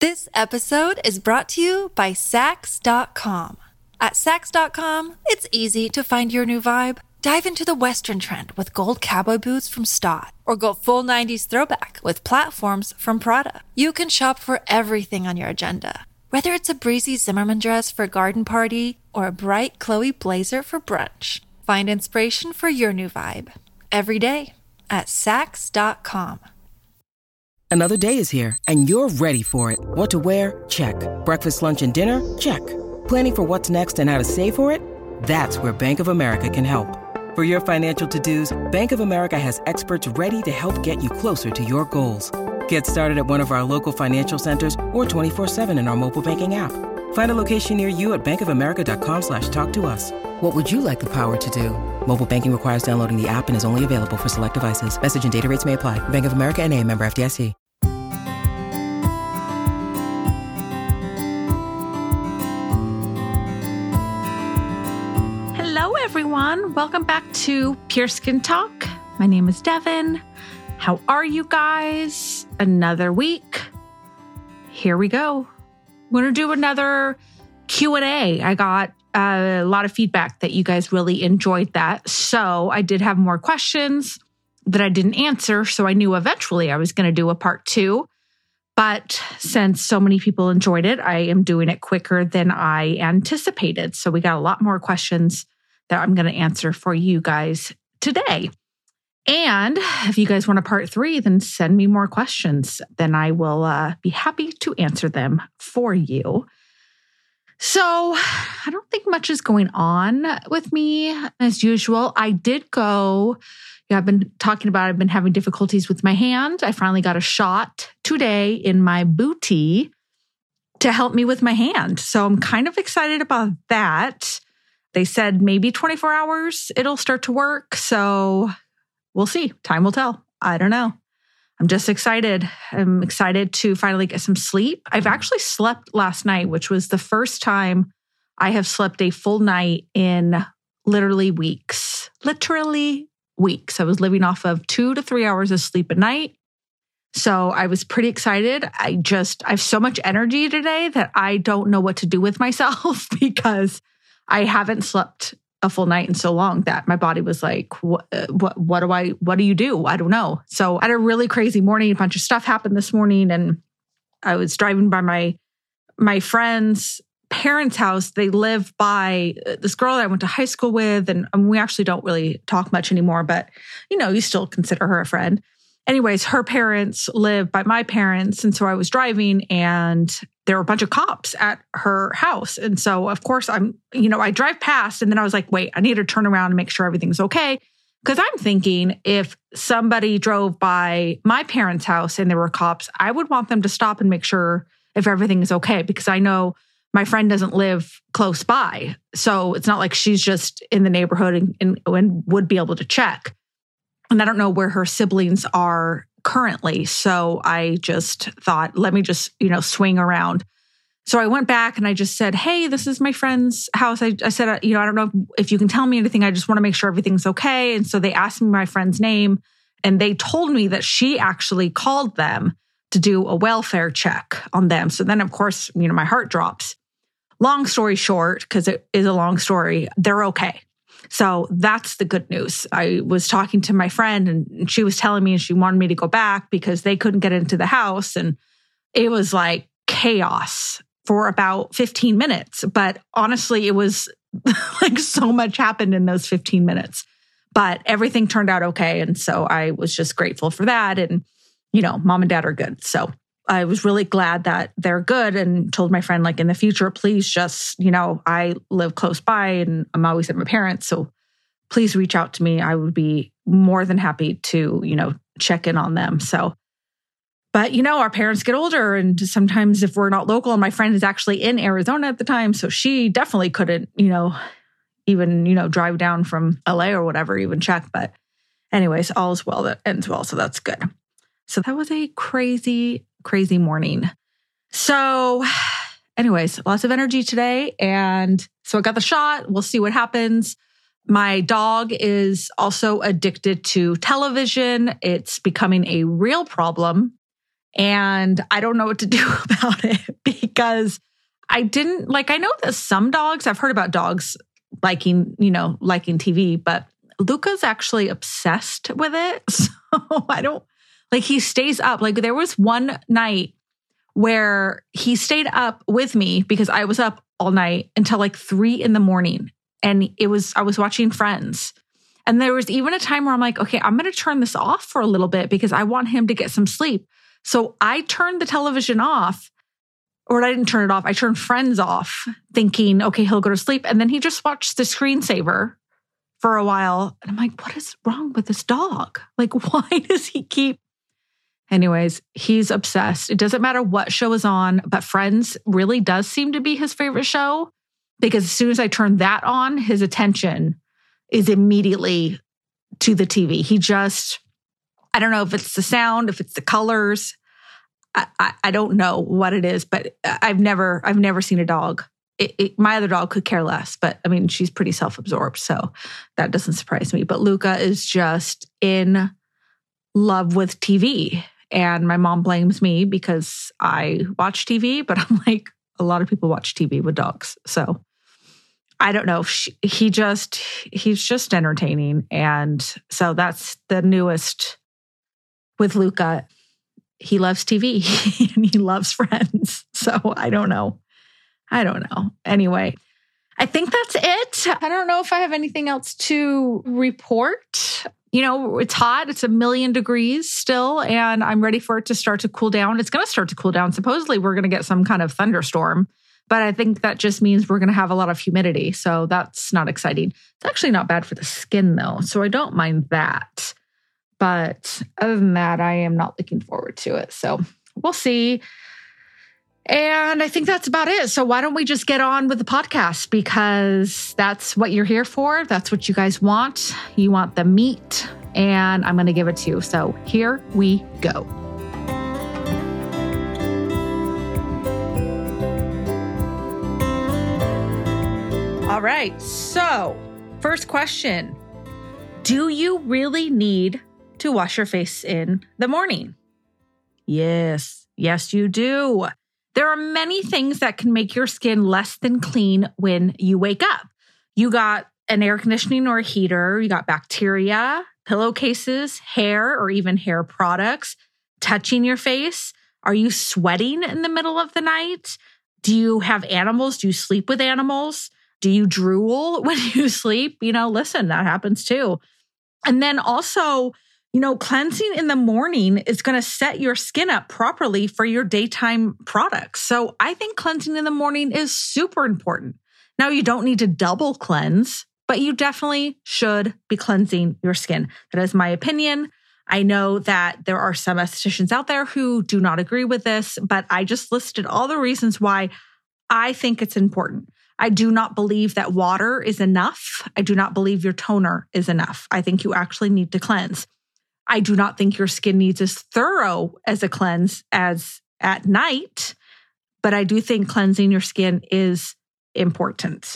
This episode is brought to you by Sax.com. At Sax.com, it's easy to find your new vibe. Dive into the Western trend with gold cowboy boots from Stott, or go full 90s throwback with platforms from Prada. You can shop for everything on your agenda, whether it's a breezy Zimmermann dress for a garden party or a bright Chloe blazer for brunch. Find inspiration for your new vibe every day at Sax.com. Another day is here, and you're ready for it. What to wear? Check. Breakfast, lunch, and dinner? Check. Planning for what's next and how to save for it? That's where Bank of America can help. For your financial to-dos, Bank of America has experts ready to help get you closer to your goals. Get started at one of our local financial centers or 24/7 in our mobile banking app. Find a location near you at bankofamerica.com/talktous. What would you like the power to do? Mobile banking requires downloading the app and is only available for select devices. Message and data rates may apply. Bank of America N.A., member FDIC. Hello, everyone. Welcome back to Pure Skin Talk. My name is Devin. How are you guys? Another week. Here we go. We're going to do another Q&A. I got a lot of feedback that you guys really enjoyed that. So I did have more questions that I didn't answer. So I knew eventually I was going to do a part 2. But since so many people enjoyed it, I am doing it quicker than I anticipated. So we got a lot more questions that I'm going to answer for you guys today. And if you guys want a part 3, then send me more questions. Then I will be happy to answer them for you. So I don't think much is going on with me as usual. I did go, I've been talking about, I've been having difficulties with my hand. I finally got a shot today in my booty to help me with my hand. So I'm kind of excited about that. They said maybe 24 hours it'll start to work. So we'll see. Time will tell. I don't know. I'm just excited. I'm excited to finally get some sleep. I've actually slept last night, which was the first time I have slept a full night in literally weeks. Literally weeks. I was living off of 2 to 3 hours of sleep a night. So I was pretty excited. I have so much energy today that I don't know what to do with myself because I haven't slept a full night in so long that my body was like, what do you do? I don't know. So I had a really crazy morning. A bunch of stuff happened this morning, and I was driving by my friend's parents' house. They live by this girl that I went to high school with, and we actually don't really talk much anymore, but you still consider her a friend. Anyways, her parents live by my parents. And so I was driving and there were a bunch of cops at her house. And so of course I drive past and then I was like, wait, I need to turn around and make sure everything's okay. Because I'm thinking if somebody drove by my parents' house and there were cops, I would want them to stop and make sure if everything is okay. Because I know my friend doesn't live close by. So it's not like she's just in the neighborhood and would be able to check. And I don't know where her siblings are currently. So I just thought, let me just, swing around. So I went back and I just said, hey, this is my friend's house. I said, I don't know if you can tell me anything. I just want to make sure everything's okay. And so they asked me my friend's name and they told me that she actually called them to do a welfare check on them. So then, of course, my heart drops. Long story short, because it is a long story, they're okay. So that's the good news. I was talking to my friend and she was telling me and she wanted me to go back because they couldn't get into the house. And it was like chaos for about 15 minutes. But honestly, it was like so much happened in those 15 minutes. But everything turned out okay. And so I was just grateful for that. And, mom and dad are good. So I was really glad that they're good and told my friend, like, in the future, please just, I live close by and I'm always at my parents. So please reach out to me. I would be more than happy to, check in on them. So, but, our parents get older and sometimes if we're not local, and my friend is actually in Arizona at the time. So she definitely couldn't, even, drive down from LA or whatever, even check. But anyways, all is well that ends well. So that's good. So that was a crazy morning. So anyways, lots of energy today. And so I got the shot. We'll see what happens. My dog is also addicted to television. It's becoming a real problem. And I don't know what to do about it because I know that some dogs, I've heard about dogs liking TV, but Luca's actually obsessed with it. So he stays up. Like there was one night where he stayed up with me because I was up all night until like 3 a.m. And I was watching Friends. And there was even a time where I'm like, okay, I'm going to turn this off for a little bit because I want him to get some sleep. So I turned the television off, or I didn't turn it off. I turned Friends off thinking, okay, he'll go to sleep. And then he just watched the screensaver for a while. And I'm like, what is wrong with this dog? Like, why does he keep... Anyways, he's obsessed. It doesn't matter what show is on, but Friends really does seem to be his favorite show because as soon as I turn that on, his attention is immediately to the TV. He just, I don't know if it's the sound, if it's the colors. I don't know what it is, but I've never seen a dog. My other dog could care less, but I mean, she's pretty self-absorbed, so that doesn't surprise me. But Luca is just in love with TV. And my mom blames me because I watch TV, but I'm like, a lot of people watch TV with dogs. So I don't know. He's just entertaining. And so that's the newest with Luca. He loves TV and he loves Friends. So I don't know. Anyway, I think that's it. I don't know if I have anything else to report. It's hot. It's 1,000,000 degrees still, and I'm ready for it to start to cool down. It's going to start to cool down. Supposedly, we're going to get some kind of thunderstorm, but I think that just means we're going to have a lot of humidity, so that's not exciting. It's actually not bad for the skin, though, so I don't mind that. But other than that, I am not looking forward to it, so we'll see. And I think that's about it. So why don't we just get on with the podcast? Because that's what you're here for. That's what you guys want. You want the meat, and I'm going to give it to you. So here we go. All right. So first question. Do you really need to wash your face in the morning? Yes. Yes, you do. There are many things that can make your skin less than clean when you wake up. You got an air conditioning or a heater, you got bacteria, pillowcases, hair, or even hair products touching your face. Are you sweating in the middle of the night? Do you have animals? Do you sleep with animals? Do you drool when you sleep? Listen, that happens too. And then also, cleansing in the morning is going to set your skin up properly for your daytime products. So I think cleansing in the morning is super important. Now, you don't need to double cleanse, but you definitely should be cleansing your skin. That is my opinion. I know that there are some estheticians out there who do not agree with this, but I just listed all the reasons why I think it's important. I do not believe that water is enough. I do not believe your toner is enough. I think you actually need to cleanse. I do not think your skin needs as thorough as a cleanse as at night, but I do think cleansing your skin is important.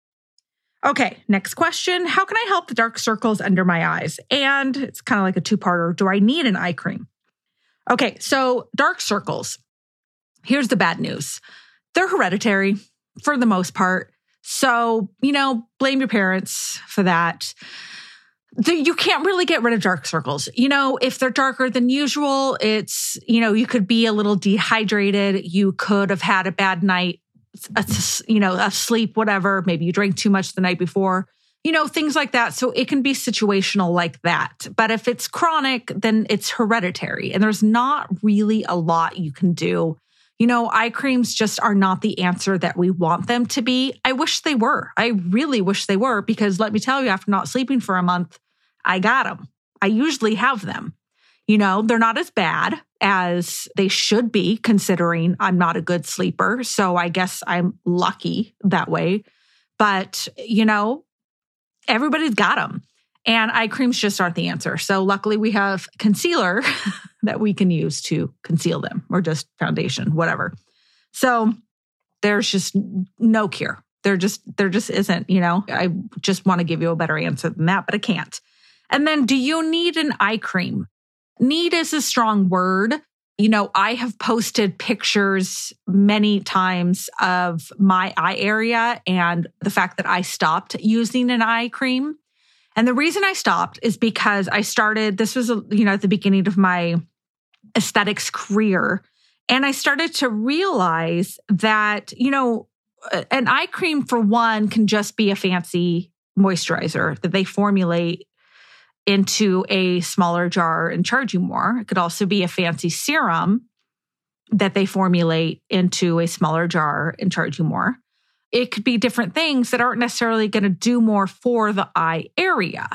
Okay, next question. How can I help the dark circles under my eyes? And it's kind of like a two-parter. Do I need an eye cream? Okay, so dark circles. Here's the bad news. They're hereditary for the most part. So, blame your parents for that. You can't really get rid of dark circles. If they're darker than usual, it's, you could be a little dehydrated. You could have had a bad night, of sleep, whatever. Maybe you drank too much the night before, things like that. So it can be situational like that. But if it's chronic, then it's hereditary. And there's not really a lot you can do. Eye creams just are not the answer that we want them to be. I wish they were. I really wish they were, because let me tell you, after not sleeping for a month, I got them. I usually have them. They're not as bad as they should be, considering I'm not a good sleeper. So I guess I'm lucky that way. But, everybody's got them. And eye creams just aren't the answer. So luckily we have concealer that we can use to conceal them, or just foundation, whatever. So there's just no cure. There just isn't, I just want to give you a better answer than that, but I can't. And then, do you need an eye cream? Need is a strong word. I have posted pictures many times of my eye area and the fact that I stopped using an eye cream. And the reason I stopped is because I started, this was, at the beginning of my aesthetics career. And I started to realize that, an eye cream, for one, can just be a fancy moisturizer that they formulate into a smaller jar and charge you more. It could also be a fancy serum that they formulate into a smaller jar and charge you more. It could be different things that aren't necessarily going to do more for the eye area.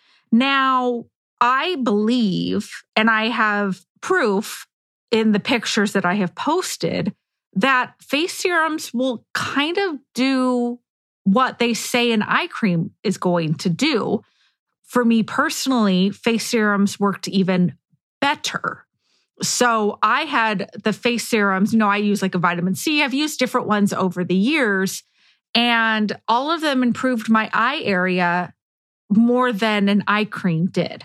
Now, I believe, and I have proof in the pictures that I have posted, that face serums will kind of do what they say an eye cream is going to do. For me personally, face serums worked even better. So I had the face serums, I use like a vitamin C. I've used different ones over the years, and all of them improved my eye area more than an eye cream did.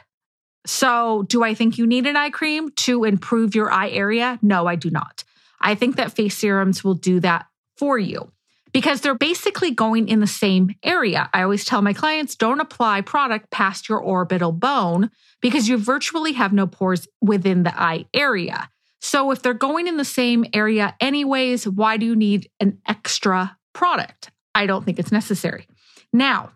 So do I think you need an eye cream to improve your eye area? No, I do not. I think that face serums will do that for you, because they're basically going in the same area. I always tell my clients, don't apply product past your orbital bone because you virtually have no pores within the eye area. So if they're going in the same area anyways, why do you need an extra product? I don't think it's necessary. Now,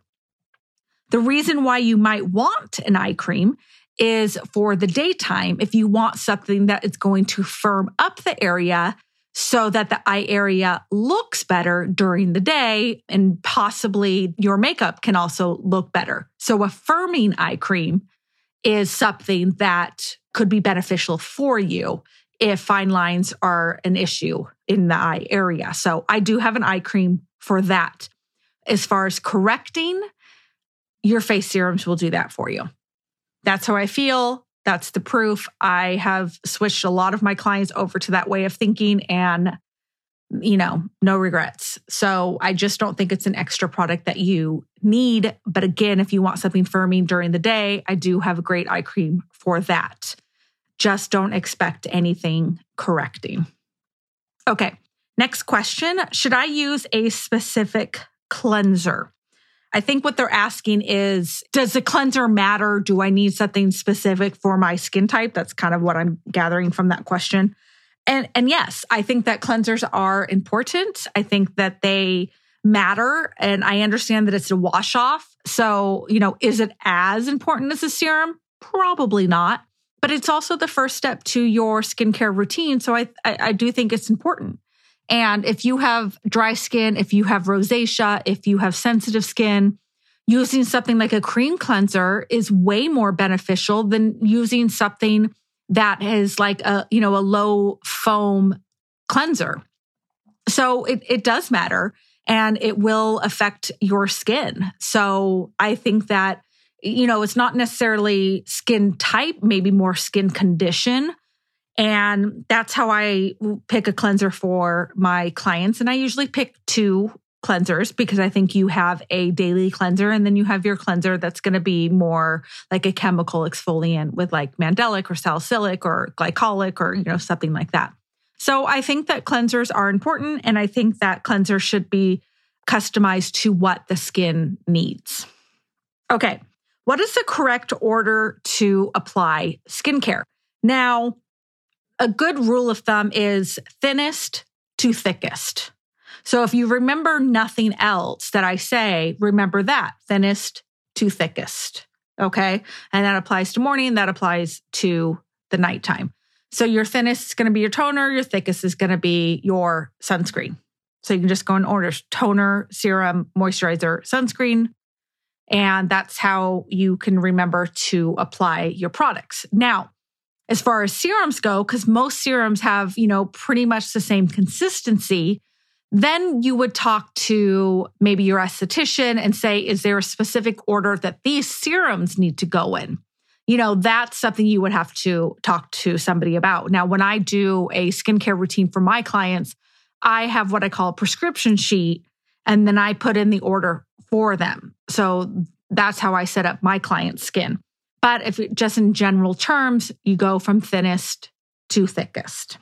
the reason why you might want an eye cream is for the daytime, if you want something that is going to firm up the area so that the eye area looks better during the day, and possibly your makeup can also look better. So a firming eye cream is something that could be beneficial for you if fine lines are an issue in the eye area. So I do have an eye cream for that. As far as correcting, your face serums will do that for you. That's how I feel. That's the proof. I have switched a lot of my clients over to that way of thinking, and, no regrets. So I just don't think it's an extra product that you need. But again, if you want something firming during the day, I do have a great eye cream for that. Just don't expect anything correcting. Okay, next question. Should I use a specific cleanser? I think what they're asking is, does the cleanser matter? Do I need something specific for my skin type? That's kind of what I'm gathering from that question. And yes, I think that cleansers are important. I think that they matter. And I understand that it's a wash off. So, is it as important as a serum? Probably not. But it's also the first step to your skincare routine. So I do think it's important. And if you have dry skin, if you have rosacea, if you have sensitive skin, using something like a cream cleanser is way more beneficial than using something that is like a low foam cleanser. So it does matter, and it will affect your skin. So I think that, it's not necessarily skin type, maybe more skin condition. And that's how I pick a cleanser for my clients. And I usually pick 2 cleansers because I think you have a daily cleanser, and then you have your cleanser that's going to be more like a chemical exfoliant with like mandelic or salicylic or glycolic or, something like that. So I think that cleansers are important, and I think that cleansers should be customized to what the skin needs. Okay, what is the correct order to apply skincare? Now, a good rule of thumb is thinnest to thickest. So if you remember nothing else that I say, remember that, thinnest to thickest, okay? And that applies to morning, that applies to the nighttime. So your thinnest is going to be your toner, your thickest is going to be your sunscreen. So you can just go in order: toner, serum, moisturizer, sunscreen. And that's how you can remember to apply your products. Now, as far as serums go, because most serums have, pretty much the same consistency, then you would talk to maybe your esthetician and say, is there a specific order that these serums need to go in? That's something you would have to talk to somebody about. Now, when I do a skincare routine for my clients, I have what I call a prescription sheet, and then I put in the order for them. So that's how I set up my client's skin. But if just in general terms, you go from thinnest two thickest.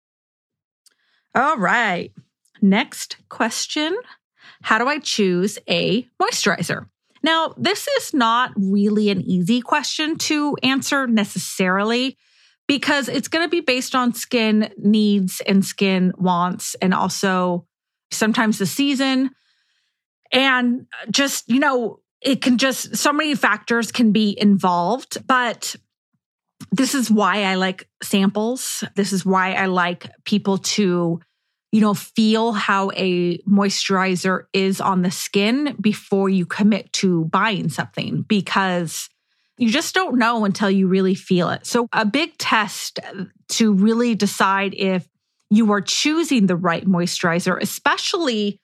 All right. Next question. How do I choose a moisturizer? Now, this is not really an easy question to answer necessarily because it's going to be based on skin needs and skin wants and also sometimes the season. And just, it can just, so many factors can be involved, but this is why I like samples. This is why I like people to, feel how a moisturizer is on the skin before you commit to buying something, because you just don't know until you really feel it. So a big test to really decide if you are choosing the right moisturizer, especially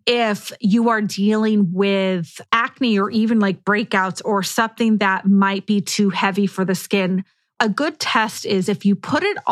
if you are dealing with acne or even like breakouts or something that might be too heavy for the skin. A good test is if you put the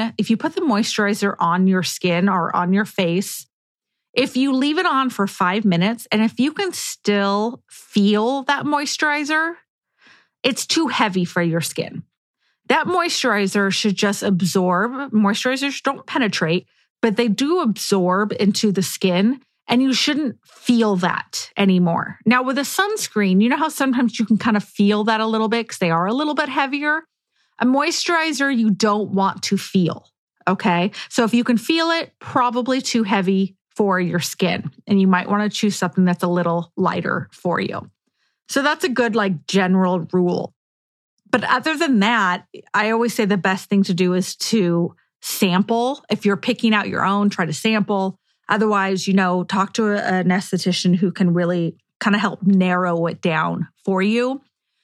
moisturizer on your skin or on your face, if you leave it on for 5 minutes, and if you can still feel that moisturizer, it's too heavy for your skin. That moisturizer should just absorb. Moisturizers don't penetrate, but they do absorb into the skin, and you shouldn't feel that anymore. Now, with a sunscreen, you know how sometimes you can kind of feel that a little bit because they are a little bit heavier? A moisturizer you don't want to feel, okay? So if you can feel it, probably too heavy for your skin, and you might want to choose something that's a little lighter for you. So that's a good general rule. But other than that, I always say the best thing to do is to sample. If you're picking out your own, try to sample. Otherwise, talk to an esthetician who can really kind of help narrow it down for you.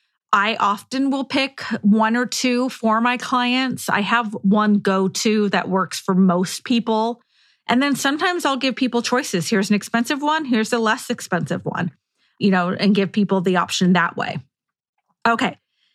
I often will pick one or two for my clients. I have one go-to that works for most people. And then sometimes I'll give people choices. Here's an expensive one. Here's a less expensive one, and give people the option that way. Okay.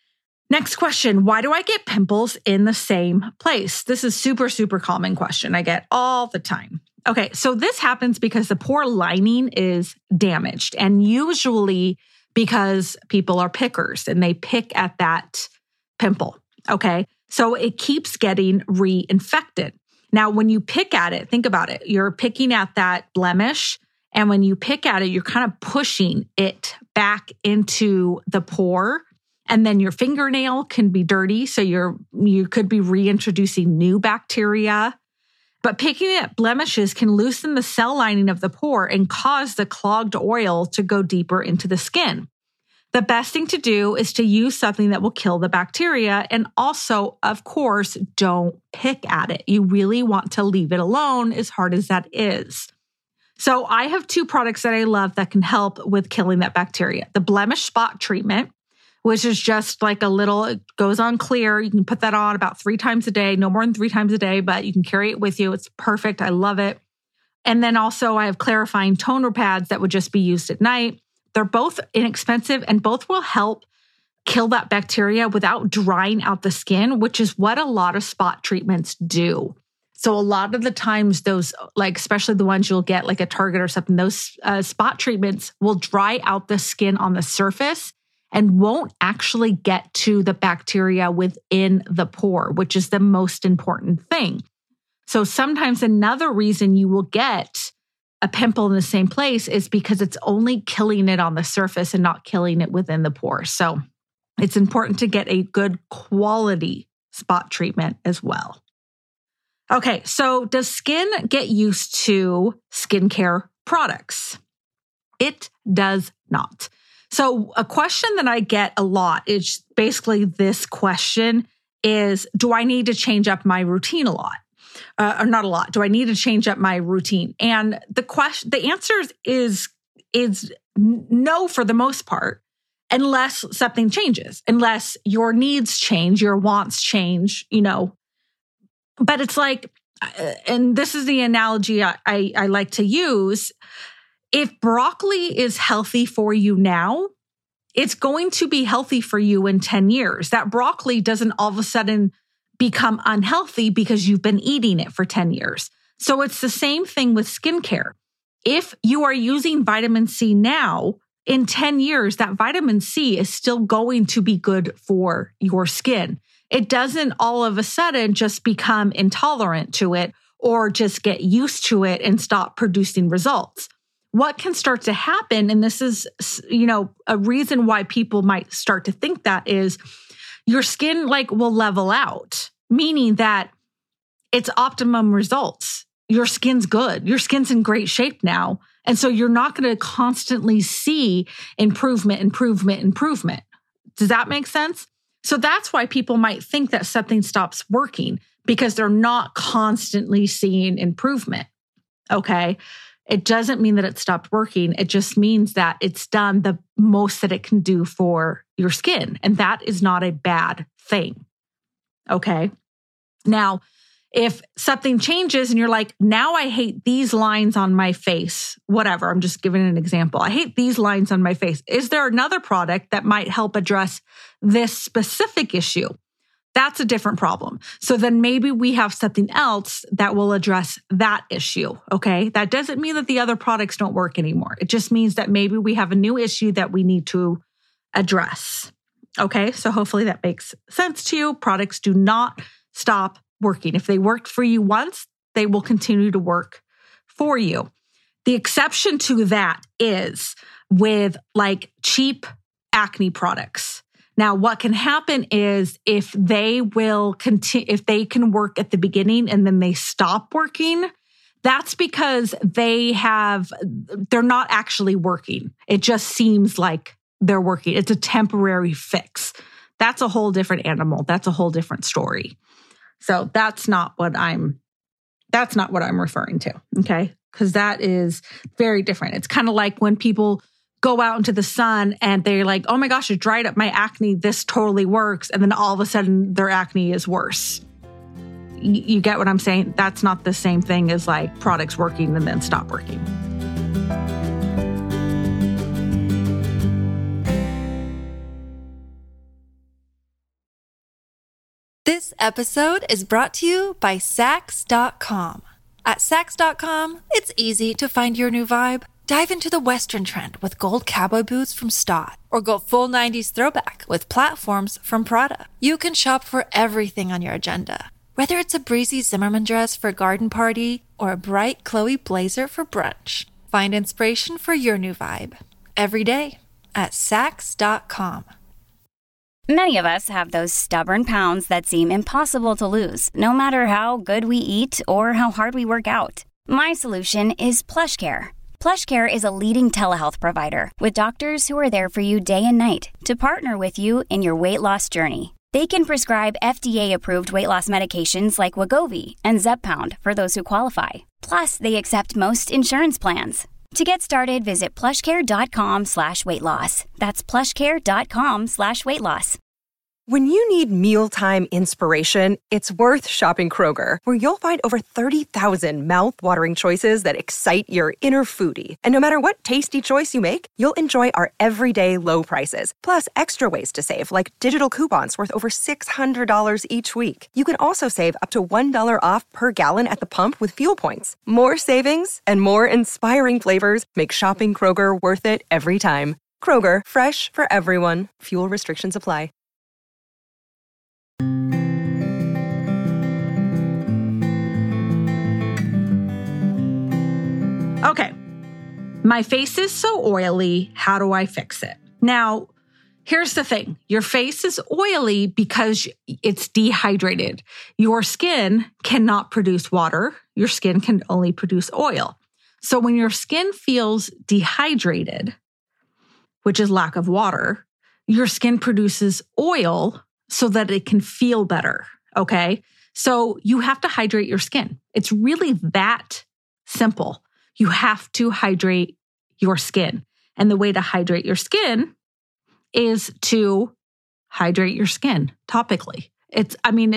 Next question. Why do I get pimples in the same place? This is super, super common question I get all the time. Okay. So this happens because the pore lining is damaged, and usually because people are pickers and they pick at that pimple. Okay. So it keeps getting reinfected. Now, when you pick at it, think about it. You're picking at that blemish. And when you pick at it, you're kind of pushing it back into the pore. And then your fingernail can be dirty. So you could be reintroducing new bacteria. But picking at blemishes can loosen the cell lining of the pore and cause the clogged oil to go deeper into the skin. The best thing to do is to use something that will kill the bacteria. And also, of course, don't pick at it. You really want to leave it alone, as hard as that is. So I have two products that I love that can help with killing that bacteria. The blemish spot treatment, which is just it goes on clear. You can put that on about 3 times a day, no more than 3 times a day, but you can carry it with you. It's perfect. I love it. And then also I have clarifying toner pads that would just be used at night. They're both inexpensive and both will help kill that bacteria without drying out the skin, which is what a lot of spot treatments do. So a lot of the times those, especially the ones you'll get like a Target or something, those spot treatments will dry out the skin on the surface and won't actually get to the bacteria within the pore, which is the most important thing. So sometimes another reason you will get a pimple in the same place is because it's only killing it on the surface and not killing it within the pore. So it's important to get a good quality spot treatment as well. Okay, so does skin get used to skincare products? It does not. So a question that I get a lot is basically this question is, do I need to change up my routine a lot? Or not a lot. Do I need to change up my routine? And the answer is no for the most part, unless something changes, unless your needs change, your wants change, But it's and this is the analogy I like to use. If broccoli is healthy for you now, it's going to be healthy for you in 10 years. That broccoli doesn't all of a sudden become unhealthy because you've been eating it for 10 years. So it's the same thing with skincare. If you are using vitamin C now, in 10 years, that vitamin C is still going to be good for your skin. It doesn't all of a sudden just become intolerant to it or just get used to it and stop producing results. What can start to happen, and this is, a reason why people might start to think that, is your skin will level out, meaning that it's optimum results. Your skin's good. Your skin's in great shape now. And so you're not going to constantly see improvement. Does that make sense? So that's why people might think that something stops working, because they're not constantly seeing improvement. Okay. It doesn't mean that it stopped working. It just means that it's done the most that it can do for your skin. And that is not a bad thing. Okay. Now, if something changes and you're like, now I hate these lines on my face, whatever, I'm just giving an example. I hate these lines on my face. Is there another product that might help address this specific issue? That's a different problem. So then maybe we have something else that will address that issue, okay? That doesn't mean that the other products don't work anymore. It just means that maybe we have a new issue that we need to address, okay? So hopefully that makes sense to you. Products do not stop working. If they worked for you once, they will continue to work for you. The exception to that is with cheap acne products. Now, what can happen is if they can work at the beginning and then they stop working, that's because they're not actually working. It just seems like they're working. It's a temporary fix. That's a whole different animal. That's a whole different story. So that's not what I'm referring to, okay? Because that is very different. It's kind of like when people go out into the sun and they're like, oh my gosh, it dried up my acne. This totally works. And then all of a sudden their acne is worse. You get what I'm saying? That's not the same thing as products working and then stop working. This episode is brought to you by Saks.com. At Saks.com, it's easy to find your new vibe. Dive into the Western trend with gold cowboy boots from Stott, or go full 90s throwback with platforms from Prada. You can shop for everything on your agenda, whether it's a breezy Zimmermann dress for a garden party or a bright Chloe blazer for brunch. Find inspiration for your new vibe every day at Saks.com. Many of us have those stubborn pounds that seem impossible to lose, no matter how good we eat or how hard we work out. My solution is PlushCare. PlushCare is a leading telehealth provider with doctors who are there for you day and night to partner with you in your weight loss journey. They can prescribe FDA-approved weight loss medications like Wegovy and Zepbound for those who qualify. Plus, they accept most insurance plans. To get started, visit plushcare.com/weightloss. That's plushcare.com/weightloss. When you need mealtime inspiration, it's worth shopping Kroger, where you'll find over 30,000 mouth-watering choices that excite your inner foodie. And no matter what tasty choice you make, you'll enjoy our everyday low prices, plus extra ways to save, like digital coupons worth over $600 each week. You can also save up to $1 off per gallon at the pump with fuel points. More savings and more inspiring flavors make shopping Kroger worth it every time. Kroger, fresh for everyone. Fuel restrictions apply. Okay, my face is so oily. How do I fix it? Now, here's the thing. Your face is oily because it's dehydrated. Your skin cannot produce water. Your skin can only produce oil. So when your skin feels dehydrated, which is lack of water, your skin produces oil so that it can feel better, okay? So you have to hydrate your skin. It's really that simple. You have to hydrate your skin. And the way to hydrate your skin is to hydrate your skin topically. It's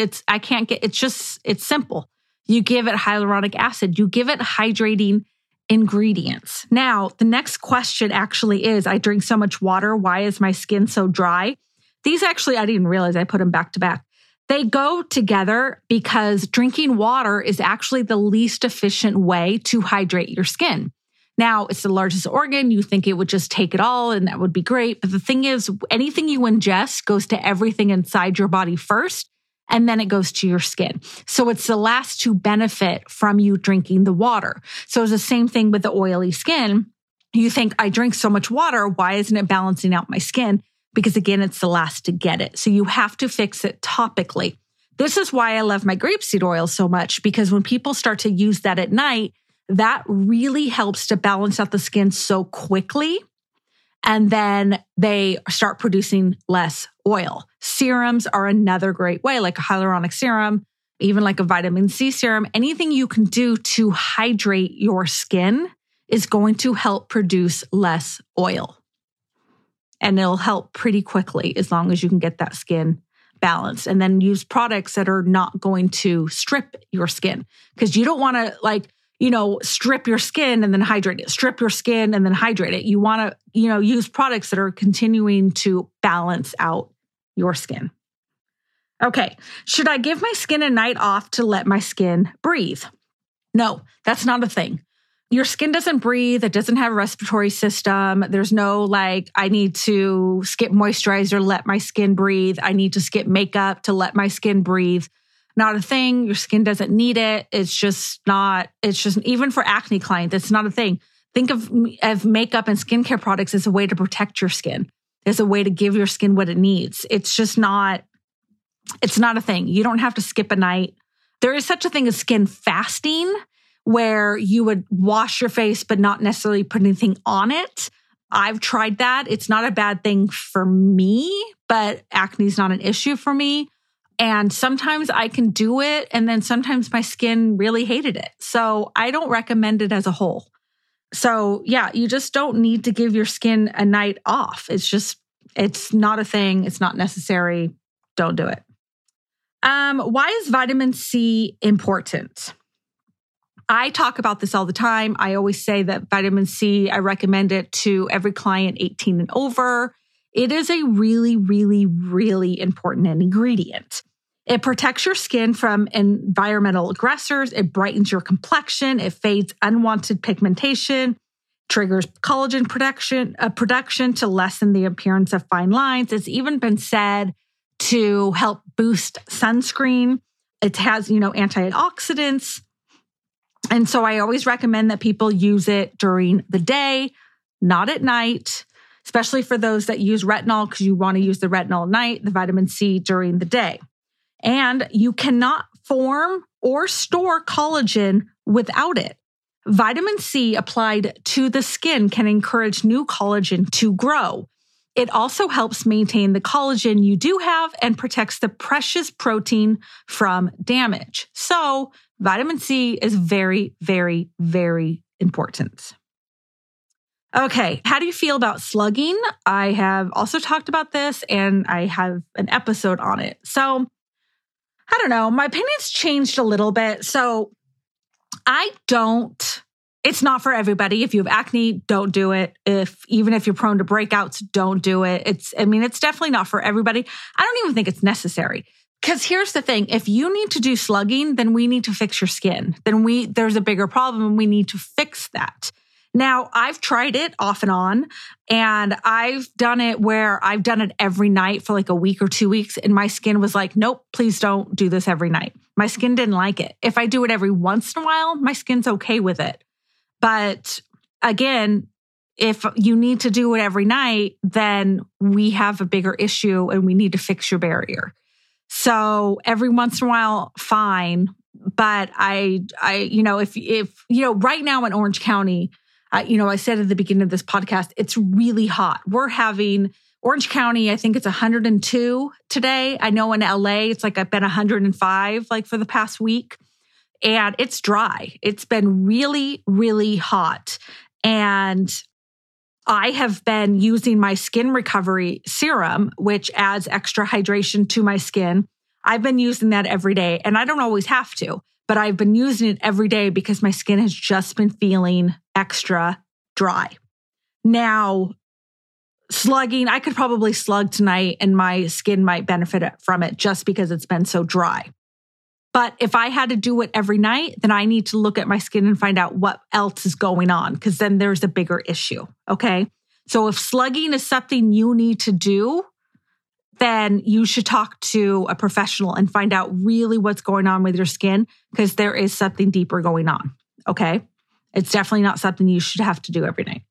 simple. You give it hyaluronic acid. You give it hydrating ingredients. Now, the next question actually is, I drink so much water. Why is my skin so dry? These actually, I didn't realize I put them back to back. They go together because drinking water is actually the least efficient way to hydrate your skin. Now, it's the largest organ. You think it would just take it all and that would be great. But the thing is, anything you ingest goes to everything inside your body first and then it goes to your skin. So it's the last to benefit from you drinking the water. So it's the same thing with the oily skin. You think, I drink so much water, why isn't it balancing out my skin? Because again, it's the last to get it. So you have to fix it topically. This is why I love my grapeseed oil so much, because when people start to use that at night, that really helps to balance out the skin so quickly. And then they start producing less oil. Serums are another great way, like a hyaluronic serum, even like a vitamin C serum. Anything you can do to hydrate your skin is going to help produce less oil. And it'll help pretty quickly as long as you can get that skin balanced. And then use products that are not going to strip your skin, because you don't want to strip your skin and then hydrate it, strip your skin and then hydrate it. You want to, use products that are continuing to balance out your skin. Okay. Should I give my skin a night off to let my skin breathe? No, that's not a thing. Your skin doesn't breathe. It doesn't have a respiratory system. There's no I need to skip moisturizer, let my skin breathe. I need to skip makeup to let my skin breathe. Not a thing. Your skin doesn't need it. It's just even for acne clients, it's not a thing. Think of makeup and skincare products as a way to protect your skin, as a way to give your skin what it needs. It's not a thing. You don't have to skip a night. There is such a thing as skin fasting, where you would wash your face, but not necessarily put anything on it. I've tried that. It's not a bad thing for me, but acne is not an issue for me. And sometimes I can do it, and then sometimes my skin really hated it. So I don't recommend it as a whole. So yeah, you just don't need to give your skin a night off. It's not a thing. It's not necessary. Don't do it. Why is vitamin C important? I talk about this all the time. I always say that vitamin C, I recommend it to every client 18 and over. It is a really, really, really important ingredient. It protects your skin from environmental aggressors. It brightens your complexion. It fades unwanted pigmentation, triggers collagen production to lessen the appearance of fine lines. It's even been said to help boost sunscreen. It has, antioxidants. And so I always recommend that people use it during the day, not at night, especially for those that use retinol, because you want to use the retinol at night, the vitamin C during the day. And you cannot form or store collagen without it. Vitamin C applied to the skin can encourage new collagen to grow. It also helps maintain the collagen you do have and protects the precious protein from damage. So vitamin C is very, very, very important. Okay, how do you feel about slugging? I have also talked about this, and I have an episode on it. So I don't know. My opinion's changed a little bit. So it's not for everybody. If you have acne, don't do it. Even if you're prone to breakouts, don't do it. It's definitely not for everybody. I don't even think it's necessary. Because here's the thing. If you need to do slugging, then we need to fix your skin. Then there's a bigger problem and we need to fix that. Now, I've tried it off and on, and I've done it where I've done it every night for like a week or 2 weeks, and my skin was like, nope, please don't do this every night. My skin didn't like it. If I do it every once in a while, my skin's okay with it. But again, if you need to do it every night, then we have a bigger issue and we need to fix your barrier. So every once in a while, fine. But if right now in Orange County, I said at the beginning of this podcast, it's really hot. We're having Orange County, I think it's 102 today. I know in LA, it's like I've been 105 like for the past week. And it's dry. It's been really, really hot. And I have been using my skin recovery serum, which adds extra hydration to my skin. I've been using that every day, and I don't always have to, but I've been using it every day because my skin has just been feeling extra dry. Now, slugging, I could probably slug tonight and my skin might benefit from it just because it's been so dry. But if I had to do it every night, then I need to look at my skin and find out what else is going on, because then there's a bigger issue, okay? So if slugging is something you need to do, then you should talk to a professional and find out really what's going on with your skin, because there is something deeper going on, okay? It's definitely not something you should have to do every night.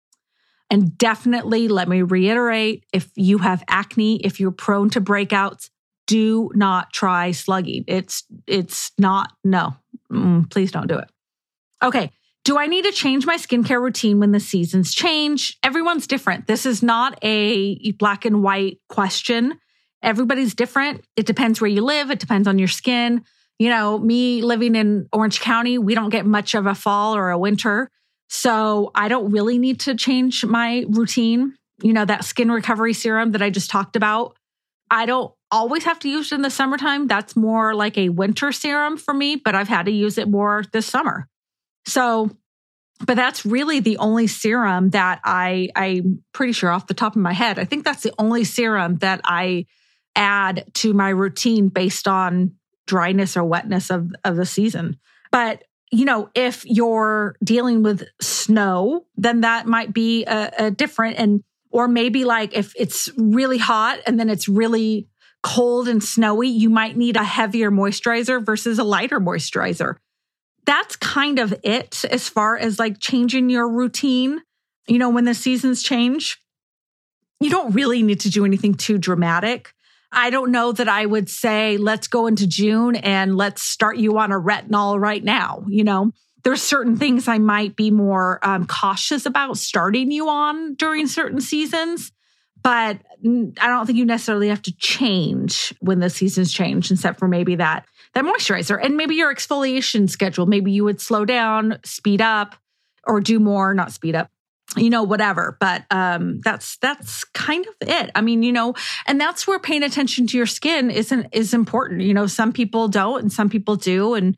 And definitely, let me reiterate, if you have acne, if you're prone to breakouts, do not try slugging. It's not, no, please don't do it. Okay. Do I need to change my skincare routine when the seasons change? Everyone's different. This is not a black and white question. Everybody's different. It depends where you live. It depends on your skin. You know, me living in Orange County, we don't get much of a fall or a winter. So I don't really need to change my routine. You know, that skin recovery serum that I just talked about, I don't always have to use it in the summertime. That's more like a winter serum for me, but I've had to use it more this summer. So, but that's really the only serum that I'm pretty sure off the top of my head, I think that's the only serum that I add to my routine based on dryness or wetness of the season. But, you know, if you're dealing with snow, then that might be a different, or maybe like if it's really hot and then it's really cold and snowy, you might need a heavier moisturizer versus a lighter moisturizer. That's kind of it as far as like changing your routine. You know, when the seasons change, you don't really need to do anything too dramatic. I don't know that I would say, let's go into June and let's start you on a retinol right now. You know, there's certain things I might be more cautious about starting you on during certain seasons, but I don't think you necessarily have to change when the seasons change, except for maybe that moisturizer and maybe your exfoliation schedule. Maybe you would slow down, speed up, or do more, not speed up, you know, whatever. But that's kind of it. I mean, you know, and that's where paying attention to your skin is important. You know, some people don't and some people do. And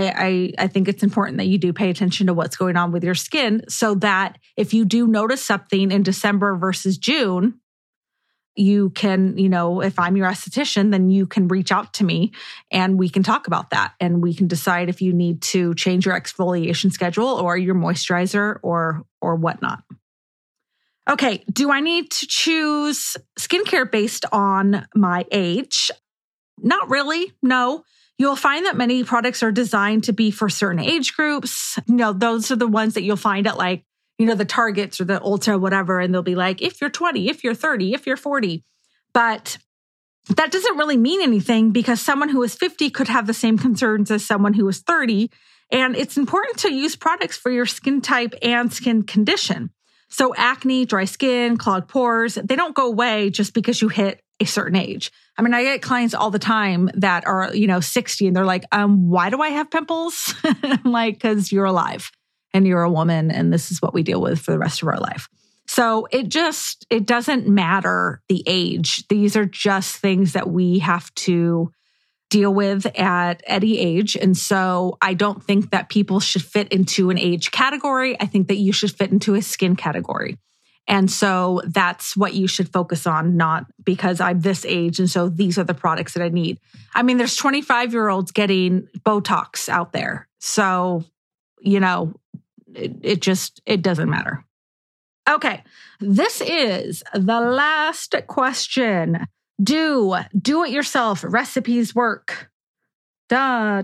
I think it's important that you do pay attention to what's going on with your skin, so that if you do notice something in December versus June, you can, you know, if I'm your esthetician, then you can reach out to me and we can talk about that. And we can decide if you need to change your exfoliation schedule or your moisturizer or whatnot. Okay. Do I need to choose skincare based on my age? Not really. No. You'll find that many products are designed to be for certain age groups. You know, those are the ones that you'll find at like, you know, the Targets or the Ulta, whatever, and they'll be like, if you're 20, if you're 30, if you're 40. But that doesn't really mean anything, because someone who is 50 could have the same concerns as someone who is 30. And it's important to use products for your skin type and skin condition. So acne, dry skin, clogged pores, they don't go away just because you hit a certain age. I mean, I get clients all the time that are, you know, 60 and they're like, why do I have pimples? I'm like, because you're alive. And you're a woman, and this is what we deal with for the rest of our life. So it doesn't matter the age. These are just things that we have to deal with at any age. And so I don't think that people should fit into an age category. I think that you should fit into a skin category. And so that's what you should focus on, not because I'm this age and so these are the products that I need. I mean, there's 25-year-olds getting Botox out there. So, you know, it doesn't matter. Okay, this is the last question. Do it yourself recipes work? Do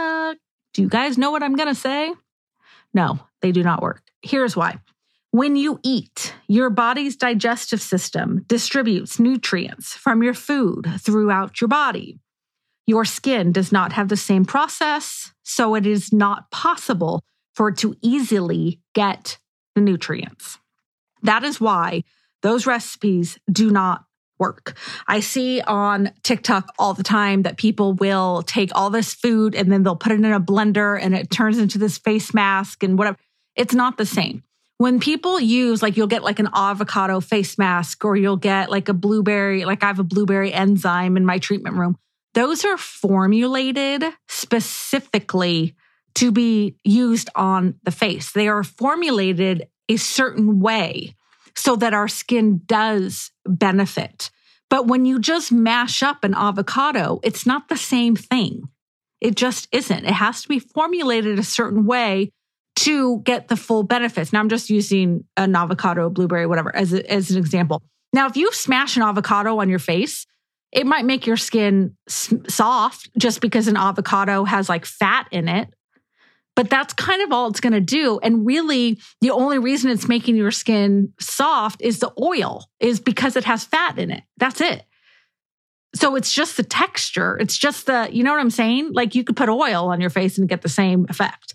you guys know what I'm going to say? No, they do not work. Here's why. When you eat, your body's digestive system distributes nutrients from your food throughout your body. Your skin does not have the same process, so it is not possible for it to easily get the nutrients. That is why those recipes do not work. I see on TikTok all the time that people will take all this food and then they'll put it in a blender and it turns into this face mask and whatever. It's not the same. When people use, like, you'll get like an avocado face mask, or you'll get like a blueberry, like I have a blueberry enzyme in my treatment room. Those are formulated specifically to be used on the face. They are formulated a certain way so that our skin does benefit. But when you just mash up an avocado, it's not the same thing. It just isn't. It has to be formulated a certain way to get the full benefits. Now, I'm just using an avocado, blueberry, whatever, as an example. Now, if you smash an avocado on your face, it might make your skin soft just because an avocado has like fat in it. But that's kind of all it's going to do. And really, the only reason it's making your skin soft is the oil, is because it has fat in it. That's it. So it's just the texture. It's just the, you know what I'm saying? Like you could put oil on your face and get the same effect.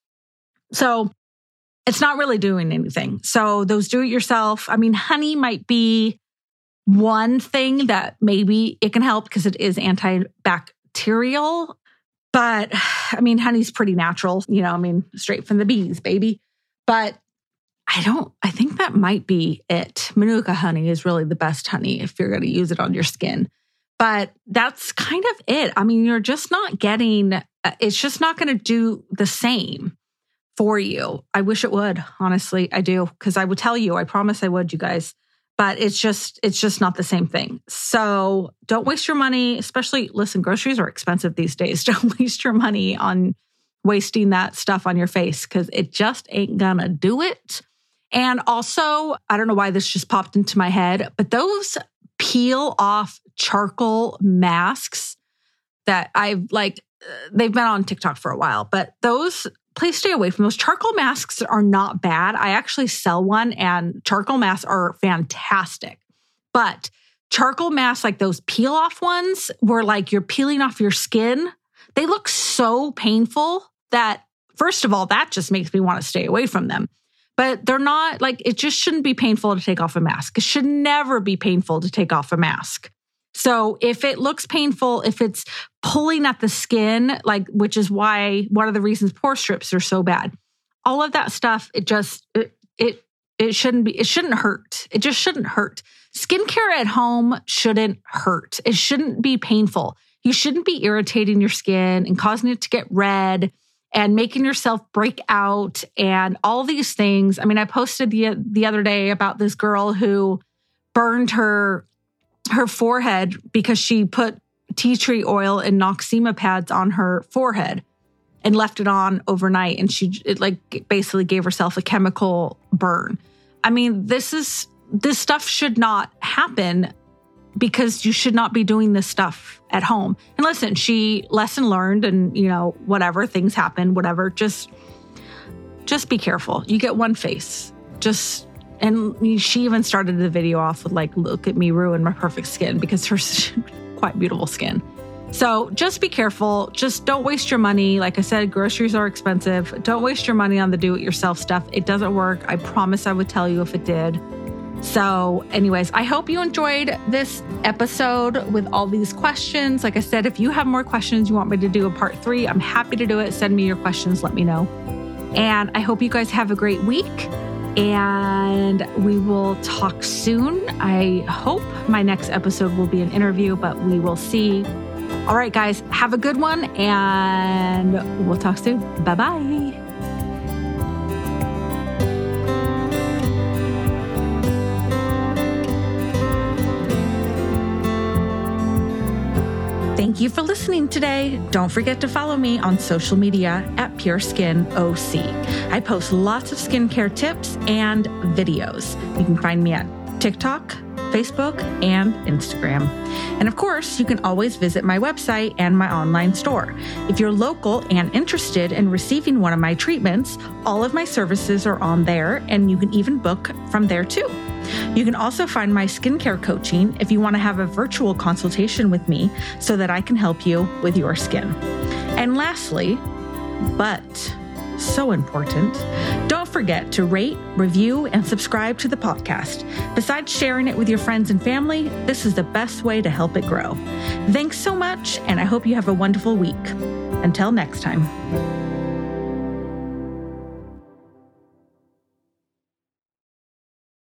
So it's not really doing anything. So those do-it-yourself, I mean, honey might be one thing that maybe it can help because it is antibacterial. But I mean, honey's pretty natural, you know, I mean, straight from the bees, baby. But I think that might be it. Manuka honey is really the best honey if you're going to use it on your skin. But that's kind of it. I mean, you're just not getting, it's just not going to do the same for you. I wish it would, honestly. I do, because I would tell you, I promise I would, you guys. But it's just not the same thing. So don't waste your money, especially, listen, groceries are expensive these days. Don't waste your money on wasting that stuff on your face because it just ain't gonna do it. And also, I don't know why this just popped into my head, but those peel off charcoal masks that I've they've been on TikTok for a while, but please stay away from those. Charcoal masks are not bad. I actually sell one and charcoal masks are fantastic. But charcoal masks, like those peel off ones where like you're peeling off your skin, they look so painful that first of all, that just makes me want to stay away from them. But they're not like, it just shouldn't be painful to take off a mask. It should never be painful to take off a mask. So if it looks painful, if it's pulling at the skin, like, which is why one of the reasons pore strips are so bad, all of that stuff, it shouldn't hurt. It just shouldn't hurt. Skincare at home shouldn't hurt. It shouldn't be painful. You shouldn't be irritating your skin and causing it to get red and making yourself break out and all these things. I mean, I posted the other day about this girl who burned her forehead because she put tea tree oil and Noxzema pads on her forehead and left it on overnight. And it basically gave herself a chemical burn. I mean, this stuff should not happen because you should not be doing this stuff at home. And listen, lesson learned and, you know, whatever, things happen, whatever, just be careful. You get one face. And she even started the video off with like, look at me ruin my perfect skin because her quite beautiful skin. So just be careful. Just don't waste your money. Like I said, groceries are expensive. Don't waste your money on the do-it-yourself stuff. It doesn't work. I promise I would tell you if it did. So anyways, I hope you enjoyed this episode with all these questions. Like I said, if you have more questions you want me to do a part 3, I'm happy to do it. Send me your questions. Let me know. And I hope you guys have a great week. And we will talk soon. I hope my next episode will be an interview, but we will see. All right, guys, have a good one and we'll talk soon. Bye-bye. Thank you for listening today. Don't forget to follow me on social media at Pure Skin OC. I post lots of skincare tips and videos. You can find me at TikTok, Facebook, and Instagram. And of course, you can always visit my website and my online store. If you're local and interested in receiving one of my treatments, all of my services are on there, and you can even book from there too. You can also find my skincare coaching if you want to have a virtual consultation with me so that I can help you with your skin. And lastly, but so important, don't forget to rate, review, and subscribe to the podcast. Besides sharing it with your friends and family, this is the best way to help it grow. Thanks so much, and I hope you have a wonderful week. Until next time.